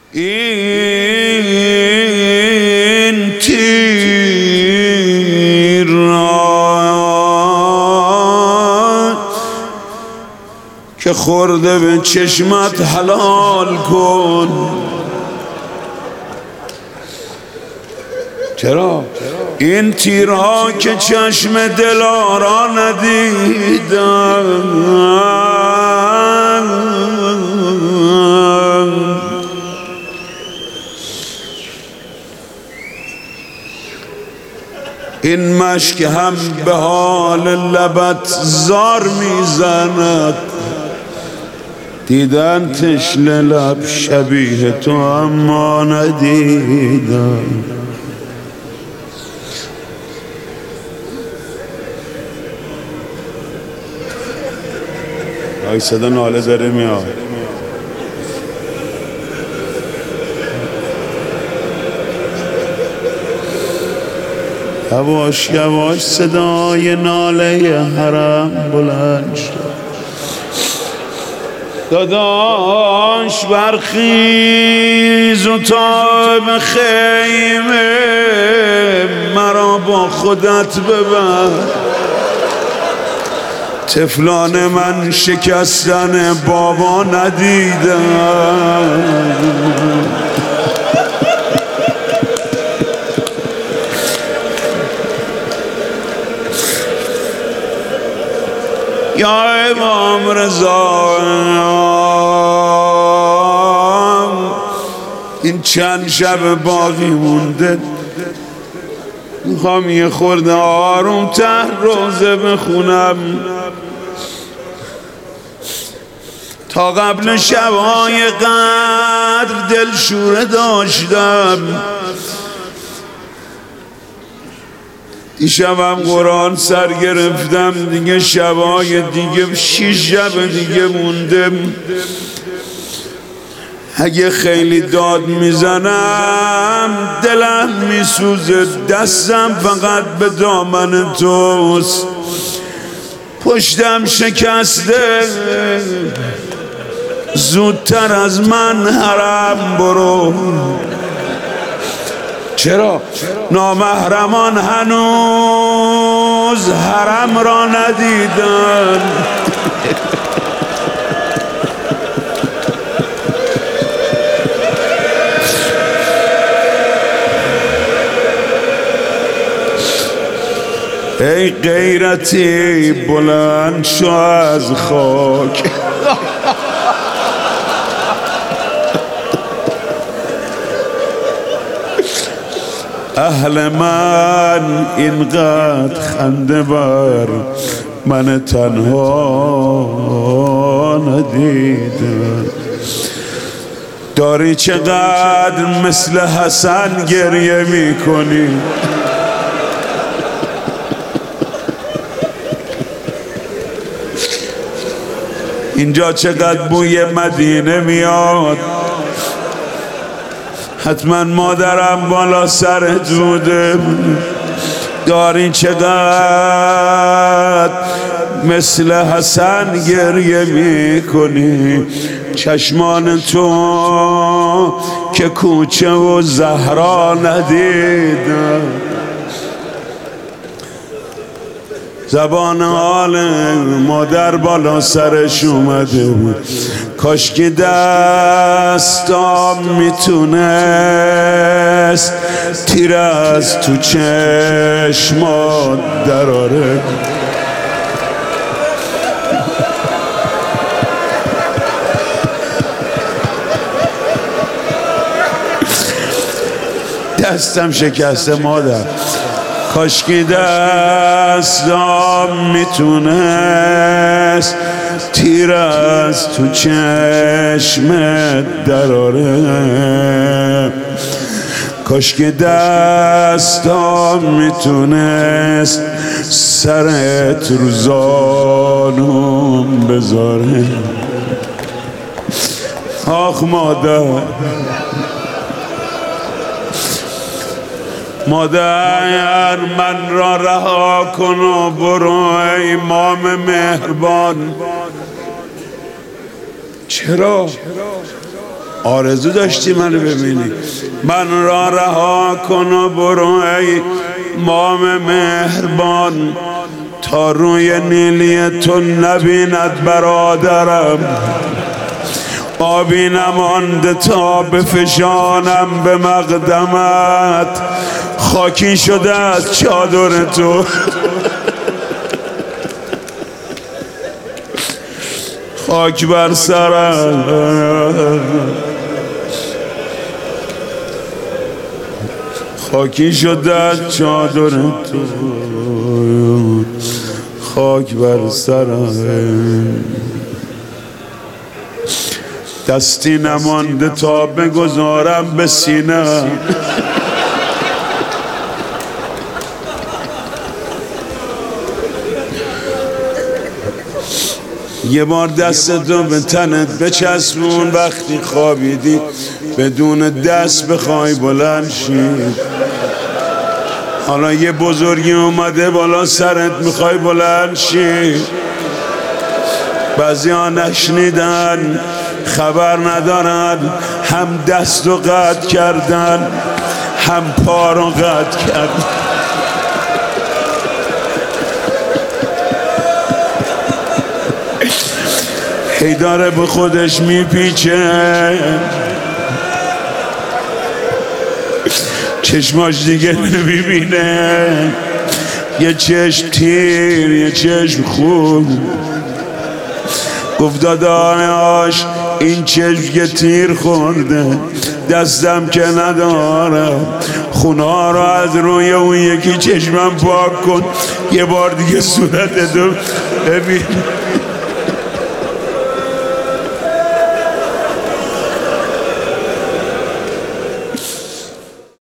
این تیر که خورده به چشمت حلال کن. چرا؟ این تیرها که چشم دلارا ندیدن این مشک هم به حال لبت زار میزند. دیدن تشنه لب شبیه تو اما ندیدن. آی صدا ناله داره میاد. یواش یواش صدای ناله حرم بلند شد. داداش برخیز و تا به خیمه مرا با خودت ببر. طفلان من شکستن بابا ندیدن. یا امام رضا این چند شب باقی مونده میخوام یه خورده آروم تر روزه بخونم تا قبل شبهای قدر دلشوره داشتم. دیشبم قرآن سر گرفتم دیگه شبهای دیگه 6 شب دیگه مونده. اگه خیلی داد میزنم دلم میسوزه. دستم فقط به دامن توست. پشتم شکسته. زودتر از من حرم برو. چرا؟ نامحرمان هنوز حرم را ندیدن. ای غیرتی بلند شو از خاک. اهل من اینقدر خنده بر من تنها ندیدن. داری چقدر مثل حسن گریه میکنی. اینجا چقدر بوی مدینه میاد. حتما مادرم بالا سرت بوده. داری چقدر مثل حسن گریه میکنی. چشمان تو که کوچه و زهرا ندیدن. زبان حال مادر بالا سرش اومده بود. کاش که دستام میتونست تیر از تو چشمات دراره. دستم شکسته مادر. کاش که دستام میتونست تیر از تو چشمت دراره. کاش که دستام میتونست سرت رو زانوم بذاره. آخ مادر، مادر من را رها کن و برو ای امام مهربان. چرا؟ آرزو داشتی منو ببینی. من را رها کن و برو ای مام مهربان، تا روی نیلی تو نبیند برادرم. آبی نمانده تا بفشانم به مقدمت، خاکی شده از چادر تو. خاک بر سرم، خاکی شده از چادر تو، خاک بر سرم. دستی نمانده تا بگذارم به سینه، یه بار دستتو به تنت بچسبون وقتی خوابیدی، بدون دست بخوای بلند شی. حالا یه بزرگی اومده بالا سرت میخوای بلند شی. بعضی ها نشنیدن، خبر ندارن، هم دست رو قطع کردن هم پا رو قطع کردن. هی داره به خودش میپیچه، چشماش دیگه نمیبینه، یه چشم تیر یه چشم خوب. گفت داداش این چشم که تیر خورده، دستم که ندارم، خونا رو از روی اون یکی چشمم پاک کن، یه بار دیگه صورت تو ببین.